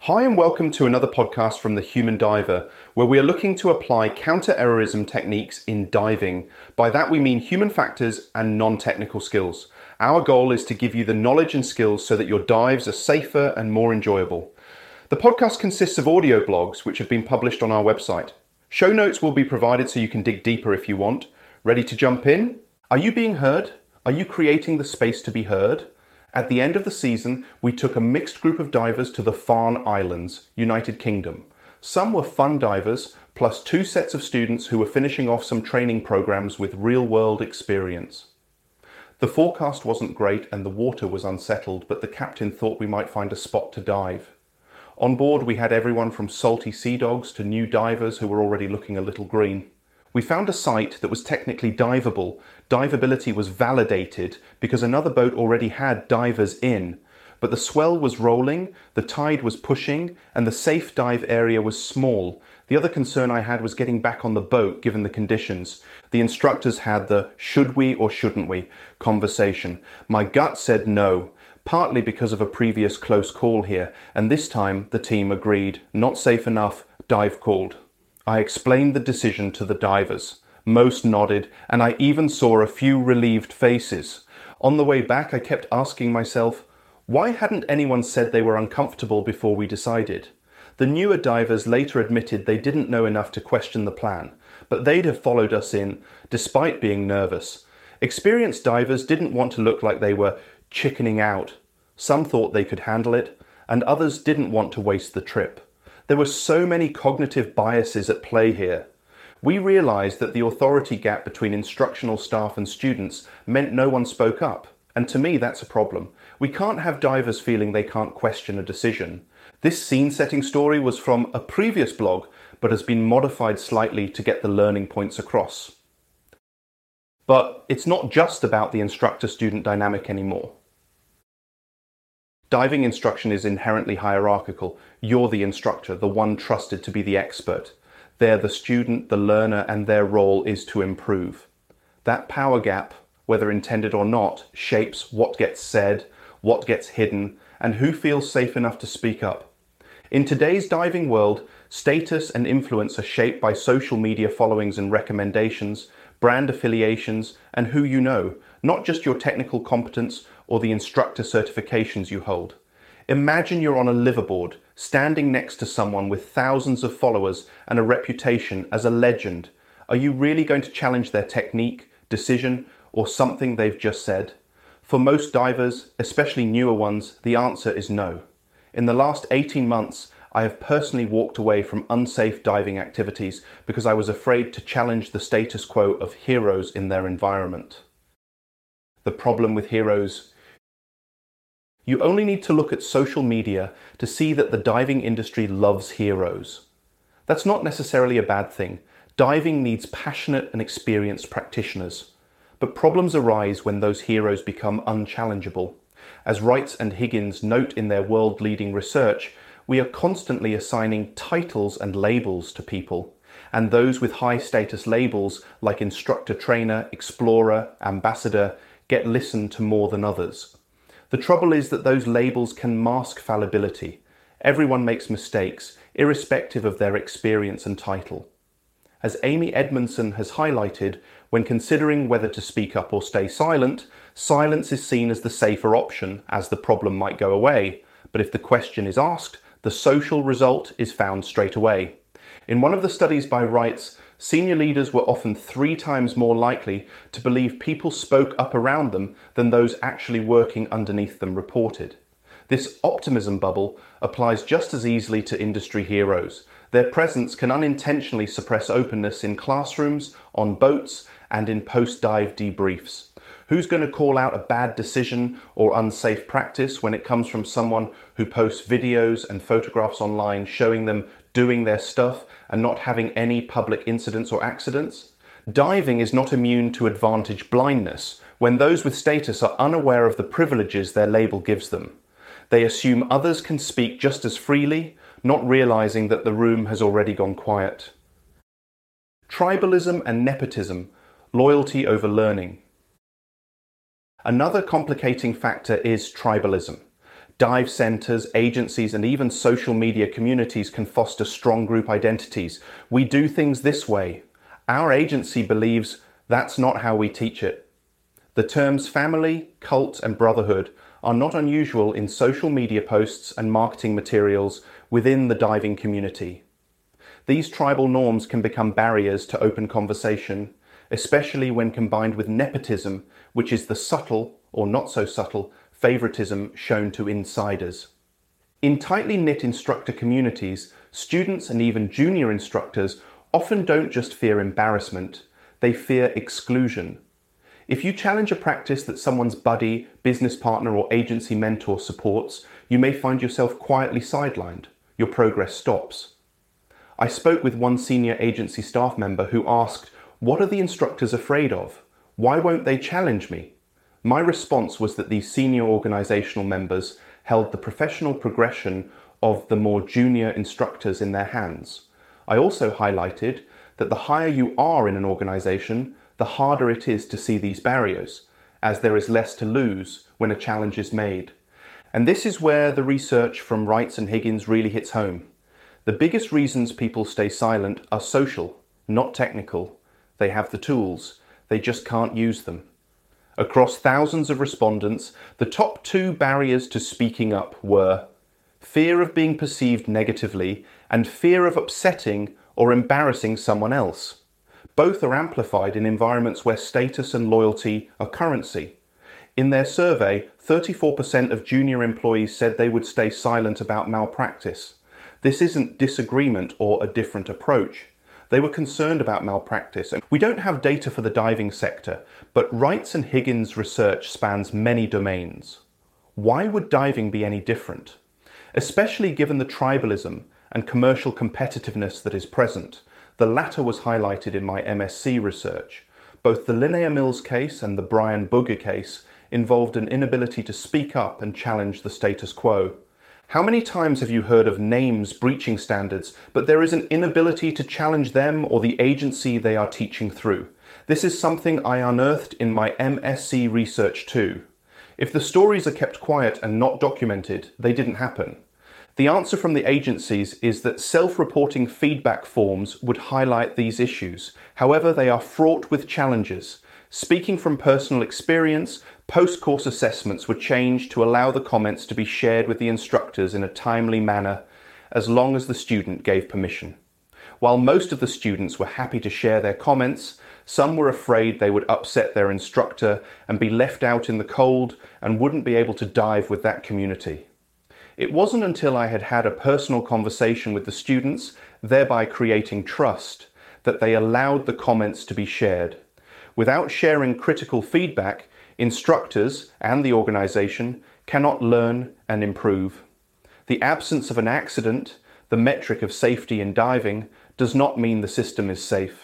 Hi and welcome to another podcast from The Human Diver, where we are looking to apply counter-errorism techniques in diving. By that we mean human factors and non-technical skills. Our goal is to give you the knowledge and skills so that your dives are safer and more enjoyable. The podcast consists of audio blogs which have been published on our website. Show notes will be provided so you can dig deeper if you want. Ready to jump in? Are you being heard? Are you creating the space to be heard? At the end of the season, we took a mixed group of divers to the Farne Islands, United Kingdom. Some were fun divers, plus 2 sets of students who were finishing off some training programs with real-world experience. The forecast wasn't great and the water was unsettled, but the captain thought we might find a spot to dive. On board, we had everyone from salty sea dogs to new divers who were already looking a little green. We found a site that was technically diveable. Diveability was validated because another boat already had divers in, but the swell was rolling, the tide was pushing, and the safe dive area was small. The other concern I had was getting back on the boat given the conditions. The instructors had the should we or shouldn't we conversation. My gut said no, partly because of a previous close call here, and this time the team agreed. Not safe enough, dive called. I explained the decision to the divers. Most nodded, and I even saw a few relieved faces. On the way back, I kept asking myself, why hadn't anyone said they were uncomfortable before we decided? The newer divers later admitted they didn't know enough to question the plan, but they'd have followed us in, despite being nervous. Experienced divers didn't want to look like they were chickening out. Some thought they could handle it, and others didn't want to waste the trip. There were so many cognitive biases at play here. We realized that the authority gap between instructional staff and students meant no one spoke up, and to me that's a problem. We can't have divers feeling they can't question a decision. This scene-setting story was from a previous blog, but has been modified slightly to get the learning points across. But it's not just about the instructor-student dynamic anymore. Diving instruction is inherently hierarchical. You're the instructor, the one trusted to be the expert. They're the student, the learner, and their role is to improve. That power gap, whether intended or not, shapes what gets said, what gets hidden, and who feels safe enough to speak up. In today's diving world, status and influence are shaped by social media followings and recommendations, brand affiliations, and who you know, not just your technical competence or the instructor certifications you hold. Imagine you're on a liveaboard, standing next to someone with thousands of followers and a reputation as a legend. Are you really going to challenge their technique, decision, or something they've just said? For most divers, especially newer ones, the answer is no. In the last 18 months, I have personally walked away from unsafe diving activities because I was afraid to challenge the status quo of heroes in their environment. The problem with heroes: you only need to look at social media to see that the diving industry loves heroes. That's not necessarily a bad thing. Diving needs passionate and experienced practitioners. But problems arise when those heroes become unchallengeable. As Wrights and Higgins note in their world-leading research, we are constantly assigning titles and labels to people. And those with high-status labels like instructor trainer, explorer, ambassador get listened to more than others. The trouble is that those labels can mask fallibility. Everyone makes mistakes, irrespective of their experience and title. As Amy Edmondson has highlighted, when considering whether to speak up or stay silent, silence is seen as the safer option, as the problem might go away. But if the question is asked, the social result is found straight away. In one of the studies by Wrights, senior leaders were often 3 times more likely to believe people spoke up around them than those actually working underneath them reported. This optimism bubble applies just as easily to industry heroes. Their presence can unintentionally suppress openness in classrooms, on boats, and in post-dive debriefs. Who's going to call out a bad decision or unsafe practice when it comes from someone who posts videos and photographs online showing them doing their stuff and not having any public incidents or accidents? Diving is not immune to advantage blindness when those with status are unaware of the privileges their label gives them. They assume others can speak just as freely, not realizing that the room has already gone quiet. Tribalism and nepotism, loyalty over learning. Another complicating factor is tribalism. Dive centers, agencies, and even social media communities can foster strong group identities. We do things this way. Our agency believes that's not how we teach it. The terms family, cult, and brotherhood are not unusual in social media posts and marketing materials within the diving community. These tribal norms can become barriers to open conversation, especially when combined with nepotism, which is the subtle, or not so subtle, favoritism shown to insiders. In tightly knit instructor communities, students and even junior instructors often don't just fear embarrassment, they fear exclusion. If you challenge a practice that someone's buddy, business partner, or agency mentor supports, you may find yourself quietly sidelined. Your progress stops. I spoke with one senior agency staff member who asked, "What are the instructors afraid of? Why won't they challenge me?" My response was that these senior organizational members held the professional progression of the more junior instructors in their hands. I also highlighted that the higher you are in an organization, the harder it is to see these barriers, as there is less to lose when a challenge is made. And this is where the research from Wrights and Higgins really hits home. The biggest reasons people stay silent are social, not technical. They have the tools, they just can't use them. Across thousands of respondents, the top 2 barriers to speaking up were fear of being perceived negatively and fear of upsetting or embarrassing someone else. Both are amplified in environments where status and loyalty are currency. In their survey, 34% of junior employees said they would stay silent about malpractice. This isn't disagreement or a different approach. They were concerned about malpractice. We don't have data for the diving sector, but Wrights and Higgins research spans many domains. Why would diving be any different? Especially given the tribalism and commercial competitiveness that is present. The latter was highlighted in my MSc research. Both the Linnea Mills case and the Brian Booger case involved an inability to speak up and challenge the status quo. How many times have you heard of names breaching standards, but there is an inability to challenge them or the agency they are teaching through? This is something I unearthed in my MSc research too. If the stories are kept quiet and not documented, they didn't happen. The answer from the agencies is that self-reporting feedback forms would highlight these issues. However, they are fraught with challenges. Speaking from personal experience, post-course assessments were changed to allow the comments to be shared with the instructors in a timely manner, as long as the student gave permission. While most of the students were happy to share their comments, some were afraid they would upset their instructor and be left out in the cold and wouldn't be able to dive with that community. It wasn't until I had had a personal conversation with the students, thereby creating trust, that they allowed the comments to be shared. Without sharing critical feedback, instructors and the organization cannot learn and improve. The absence of an accident, the metric of safety in diving, does not mean the system is safe.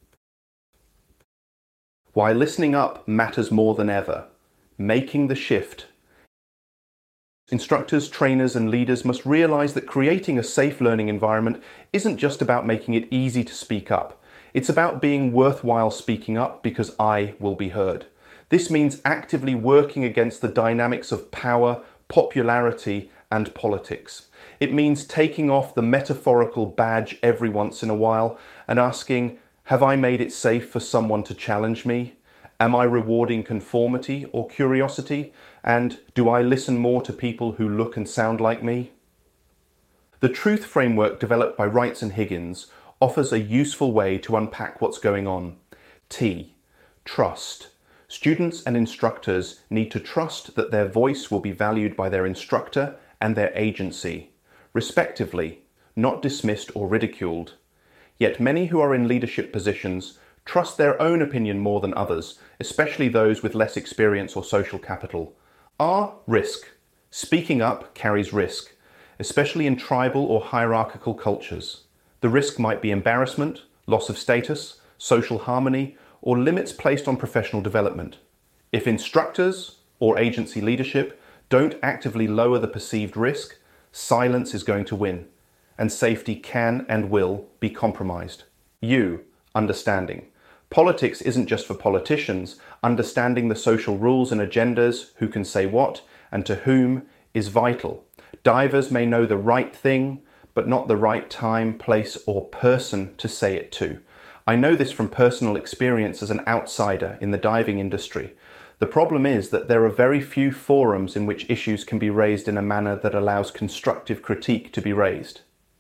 Why listening up matters more than ever. Making the shift. Instructors, trainers, and leaders must realize that creating a safe learning environment isn't just about making it easy to speak up. It's about being worthwhile speaking up because I will be heard. This means actively working against the dynamics of power, popularity, and politics. It means taking off the metaphorical badge every once in a while and asking, have I made it safe for someone to challenge me? Am I rewarding conformity or curiosity? And do I listen more to people who look and sound like me? The truth framework developed by Wrights and Higgins offers a useful way to unpack what's going on. T. Trust. Students and instructors need to trust that their voice will be valued by their instructor and their agency, respectively, not dismissed or ridiculed. Yet many who are in leadership positions trust their own opinion more than others, especially those with less experience or social capital. R. Risk. Speaking up carries risk, especially in tribal or hierarchical cultures. The risk might be embarrassment, loss of status, social harmony, or limits placed on professional development. If instructors or agency leadership don't actively lower the perceived risk, silence is going to win, and safety can and will be compromised. U. Understanding. Politics isn't just for politicians. Understanding the social rules and agendas, who can say what, and to whom, is vital. Divers may know the right thing, but not the right time, place, or person to say it to. I know this from personal experience as an outsider in the diving industry. The problem is that there are very few forums in which issues can be raised in a manner that allows constructive critique to be raised.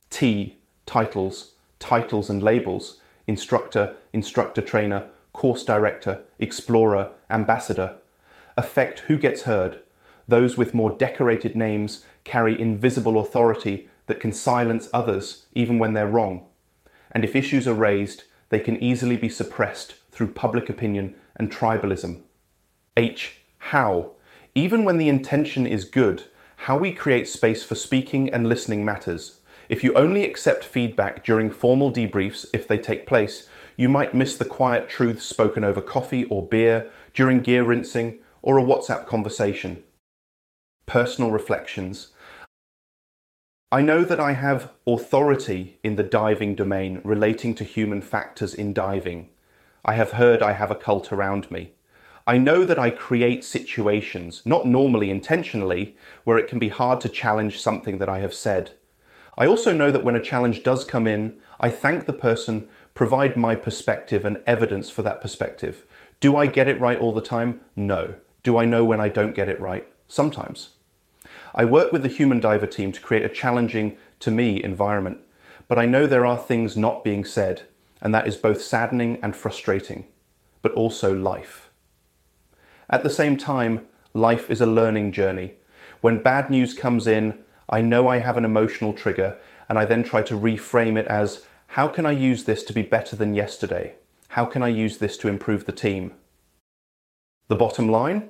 Titles and labels, instructor, instructor trainer, course director, explorer, ambassador, affect who gets heard. Those with more decorated names carry invisible authority that can silence others even when they're wrong. And if issues are raised, they can easily be suppressed through public opinion and tribalism. How? Even when the intention is good, how we create space for speaking and listening matters. If you only accept feedback during formal debriefs, if they take place, you might miss the quiet truths spoken over coffee or beer, during gear rinsing, or a WhatsApp conversation. Personal reflections. I know that I have authority in the diving domain relating to human factors in diving. I have heard I have a cult around me. I know that I create situations, not normally intentionally, where it can be hard to challenge something that I have said. I also know that when a challenge does come in, I thank the person, provide my perspective and evidence for that perspective. Do I get it right all the time? No. Do I know when I don't get it right? Sometimes. I work with the Human Diver team to create a challenging, to me, environment, but I know there are things not being said, and that is both saddening and frustrating, but also life. At the same time, life is a learning journey. When bad news comes in, I know I have an emotional trigger, and I then try to reframe it as, how can I use this to be better than yesterday? How can I use this to improve the team? The bottom line?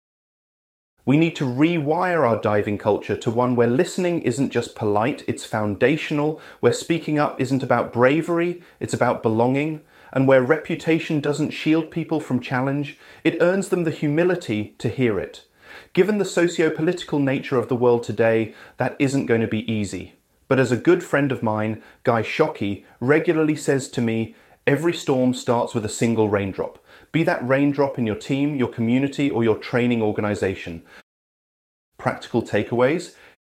We need to rewire our diving culture to one where listening isn't just polite, it's foundational, where speaking up isn't about bravery, it's about belonging, and where reputation doesn't shield people from challenge, it earns them the humility to hear it. Given the socio-political nature of the world today, that isn't going to be easy. But as a good friend of mine, Guy Shockey, regularly says to me, every storm starts with a single raindrop. Be that raindrop in your team, your community, or your training organization. Practical takeaways.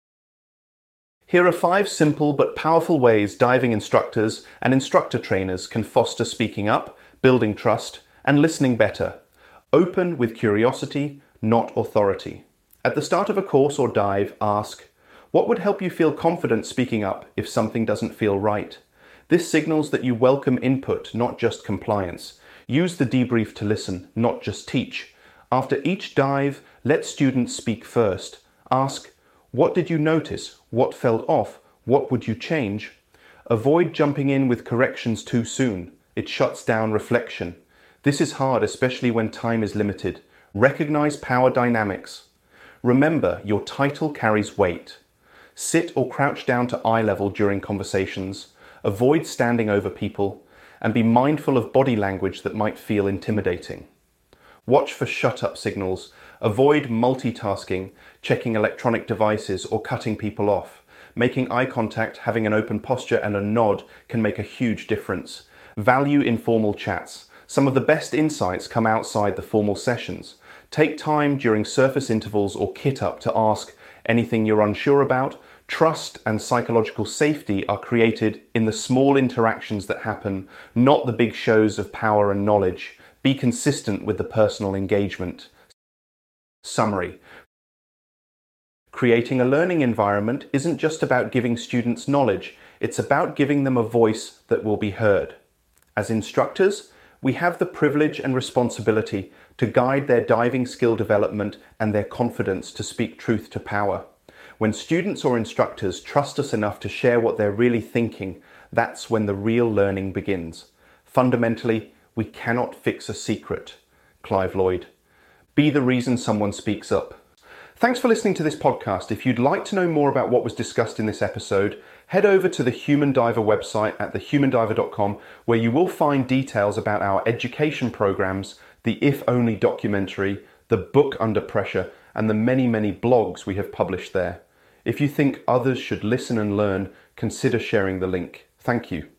Here are 5 simple but powerful ways diving instructors and instructor trainers can foster speaking up, building trust, and listening better. Open with curiosity, not authority. At the start of a course or dive, ask, what would help you feel confident speaking up if something doesn't feel right? This signals that you welcome input, not just compliance. Use the debrief to listen, not just teach. After each dive, let students speak first. Ask, what did you notice? What felt off? What would you change? Avoid jumping in with corrections too soon. It shuts down reflection. This is hard, especially when time is limited. Recognize power dynamics. Remember, your title carries weight. Sit or crouch down to eye level during conversations. Avoid standing over people. And be mindful of body language that might feel intimidating. Watch for shut-up signals. Avoid multitasking, checking electronic devices, or cutting people off. Making eye contact, having an open posture, and a nod can make a huge difference. Value informal chats. Some of the best insights come outside the formal sessions. Take time during surface intervals or kit up to ask anything you're unsure about. Trust and psychological safety are created in the small interactions that happen, not the big shows of power and knowledge. Be consistent with the personal engagement. Summary. Creating a learning environment isn't just about giving students knowledge, it's about giving them a voice that will be heard. As instructors, we have the privilege and responsibility to guide their diving skill development and their confidence to speak truth to power. When students or instructors trust us enough to share what they're really thinking, that's when the real learning begins. Fundamentally, we cannot fix a secret. Clive Lloyd. Be the reason someone speaks up. Thanks for listening to this podcast. If you'd like to know more about what was discussed in this episode, head over to the Human Diver website at thehumandiver.com, where you will find details about our education programs, the If Only documentary, the book Under Pressure, and the many, many blogs we have published there. If you think others should listen and learn, consider sharing the link. Thank you.